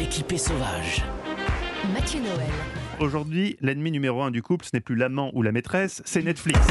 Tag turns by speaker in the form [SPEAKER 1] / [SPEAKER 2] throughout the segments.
[SPEAKER 1] équipée sauvage.
[SPEAKER 2] Mathieu Noël.
[SPEAKER 3] Aujourd'hui, l'ennemi numéro 1 du couple, ce n'est plus l'amant ou la maîtresse, c'est Netflix.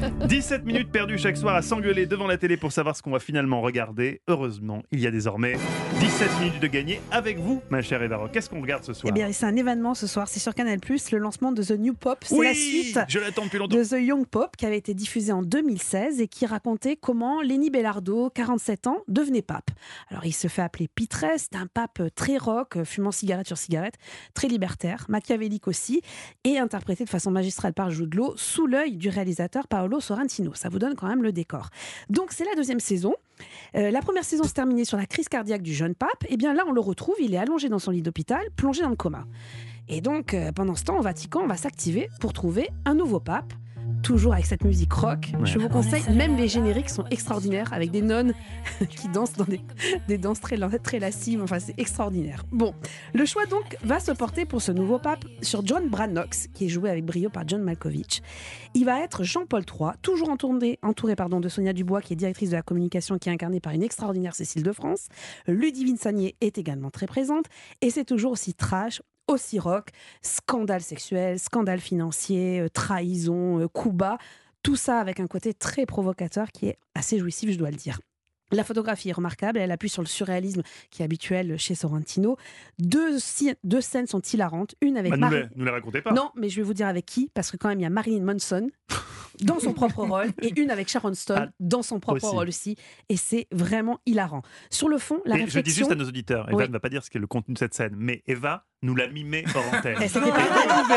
[SPEAKER 3] 17 minutes perdues chaque soir à s'engueuler devant la télé pour savoir ce qu'on va finalement regarder. Heureusement, il y a désormais 17 minutes de gagner avec vous, ma chère Eva Rock. Qu'est-ce qu'on regarde ce soir ?
[SPEAKER 4] Eh bien, c'est un événement ce soir, c'est sur Canal+, le lancement de The New Pop. C'est
[SPEAKER 3] Oui,
[SPEAKER 4] la suite
[SPEAKER 3] je l'attends depuis longtemps.
[SPEAKER 4] de The Young Pop qui avait été diffusé en 2016 et qui racontait comment Lenny Belardo, 47 ans, devenait pape. Alors, il se fait appeler Pitre, c'est un pape très rock, fumant cigarette sur cigarette, très libertaire, machiavélique aussi, et interprété de façon magistrale par Jude Law sous l'œil du réalisateur Paolo Sorrentino. Ça vous donne quand même le décor. Donc, c'est la deuxième saison. La première saison se terminait sur la crise cardiaque du jeune pape. Et bien là, on le retrouve, il est allongé dans son lit d'hôpital, plongé dans le coma. Et donc, pendant ce temps, au Vatican, on va s'activer pour trouver un nouveau pape. Toujours avec cette musique rock.
[SPEAKER 3] Ouais.
[SPEAKER 4] Je vous conseille, même les génériques sont extraordinaires, avec des nonnes qui dansent dans des danses très lascives. Enfin, c'est extraordinaire. Bon, le choix donc va se porter pour ce nouveau pape sur John Brannox, qui est joué avec brio par John Malkovich. Il va être Jean-Paul III, toujours entouré de Sonia Dubois, qui est directrice de la communication, qui est incarnée par une extraordinaire Cécile de France. Ludivine Sagnier est également très présente. Et c'est toujours aussi trash, aussi rock, scandale sexuel, scandale financier, trahison, coups bas, tout ça avec un côté très provocateur qui est assez jouissif, je dois le dire. La photographie est remarquable, elle appuie sur le surréalisme qui est habituel chez Sorrentino. Deux scènes sont hilarantes, une avec
[SPEAKER 3] Nous les racontez pas.
[SPEAKER 4] Non, mais je vais vous dire avec qui, parce que quand même il y a Marilyn Manson dans son propre rôle et une avec Sharon Stone dans son propre rôle aussi, et c'est vraiment hilarant. Sur le fond, la réflexion...
[SPEAKER 3] Je dis juste à nos auditeurs, Eva
[SPEAKER 4] Oui.
[SPEAKER 3] ne va pas dire ce qu'est le contenu de cette scène, mais Eva nous l'a mimé hors antenne.
[SPEAKER 4] Et c'était pas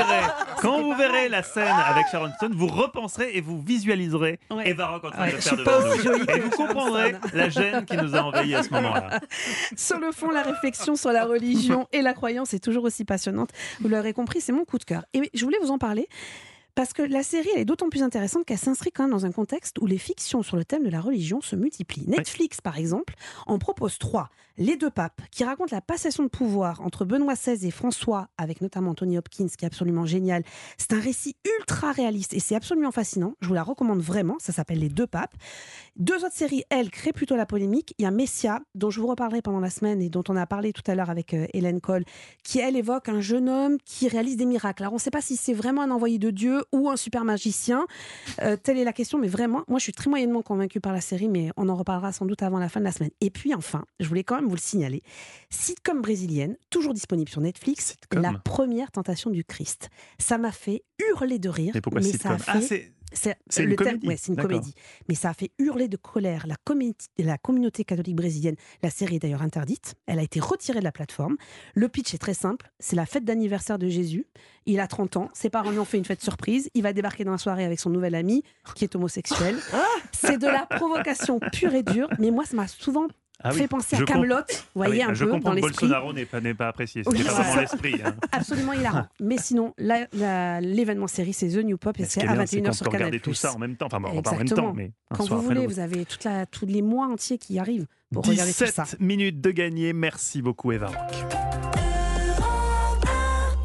[SPEAKER 3] Quand vous verrez la scène avec Sharon Stone, vous repenserez et vous visualiserez
[SPEAKER 4] Ouais.
[SPEAKER 3] Eva Rock en train de
[SPEAKER 4] Ouais,
[SPEAKER 3] le
[SPEAKER 4] je
[SPEAKER 3] faire
[SPEAKER 4] suis pas
[SPEAKER 3] devant
[SPEAKER 4] aussi
[SPEAKER 3] nous.
[SPEAKER 4] jolie que
[SPEAKER 3] Et vous
[SPEAKER 4] Sharon
[SPEAKER 3] comprendrez
[SPEAKER 4] Stone.
[SPEAKER 3] la gêne qui nous a envahis à ce moment-là.
[SPEAKER 4] Sur le fond, la réflexion sur la religion et la croyance est toujours aussi passionnante. Vous l'aurez compris, c'est mon coup de cœur. Et je voulais vous en parler parce que la série, elle est d'autant plus intéressante qu'elle s'inscrit quand même dans un contexte où les fictions sur le thème de la religion se multiplient. Netflix, par exemple, en propose 3. Les deux papes, qui racontent la passation de pouvoir entre Benoît XVI et François, avec notamment Anthony Hopkins, qui est absolument génial. C'est un récit ultra réaliste et c'est absolument fascinant. Je vous la recommande vraiment. Ça s'appelle Les deux papes. 2 autres séries, elles, créent plutôt la polémique. Il y a Messia, dont je vous reparlerai pendant la semaine et dont on a parlé tout à l'heure avec Hélène Cole, qui, elle, évoque un jeune homme qui réalise des miracles. Alors, on ne sait pas si c'est vraiment un envoyé de Dieu ou un super magicien. Telle est la question, mais vraiment, moi, je suis très moyennement convaincue par la série, mais on en reparlera sans doute avant la fin de la semaine. Et puis, enfin, je voulais quand même vous le signaler, sitcom brésilienne, toujours disponible sur Netflix, La première tentation du Christ. Ça m'a fait hurler de rire.
[SPEAKER 3] Mais pourquoi sitcom ? C'est
[SPEAKER 4] C'est
[SPEAKER 3] une
[SPEAKER 4] le thème,
[SPEAKER 3] comédie.
[SPEAKER 4] ouais, c'est une
[SPEAKER 3] D'accord.
[SPEAKER 4] comédie. Mais ça a fait hurler de colère la communauté catholique brésilienne. La série est d'ailleurs interdite. Elle a été retirée de la plateforme. Le pitch est très simple. C'est la fête d'anniversaire de Jésus. Il a 30 ans. Ses parents lui ont fait une fête surprise. Il va débarquer dans la soirée avec son nouvel ami, qui est homosexuel. C'est de la provocation pure et dure. Mais moi, ça m'a souvent fait penser à Kaamelott. Vous voyez, un
[SPEAKER 3] je
[SPEAKER 4] peu
[SPEAKER 3] comprends
[SPEAKER 4] dans
[SPEAKER 3] que
[SPEAKER 4] l'esprit.
[SPEAKER 3] Bolsonaro n'est pas apprécié.
[SPEAKER 4] Oui,
[SPEAKER 3] C'est pas
[SPEAKER 4] c'est
[SPEAKER 3] vraiment
[SPEAKER 4] ça.
[SPEAKER 3] l'esprit. Hein.
[SPEAKER 4] Absolument hilarant. Mais sinon, l'événement série, c'est The New Pop et
[SPEAKER 3] Mais ce
[SPEAKER 4] c'est
[SPEAKER 3] qui est
[SPEAKER 4] à
[SPEAKER 3] bien, c'est
[SPEAKER 4] 21h
[SPEAKER 3] qu'on
[SPEAKER 4] sur
[SPEAKER 3] peut
[SPEAKER 4] Canal+.
[SPEAKER 3] regarder tout ça en même temps. Enfin, pas en même temps,
[SPEAKER 4] Exactement.
[SPEAKER 3] mais un
[SPEAKER 4] Quand
[SPEAKER 3] soir
[SPEAKER 4] vous
[SPEAKER 3] après
[SPEAKER 4] voulez,
[SPEAKER 3] l'autre.
[SPEAKER 4] vous avez tous les mois entiers qui arrivent pour regarder tout ça.
[SPEAKER 3] 17 minutes de gagner. Merci beaucoup, Eva Rock.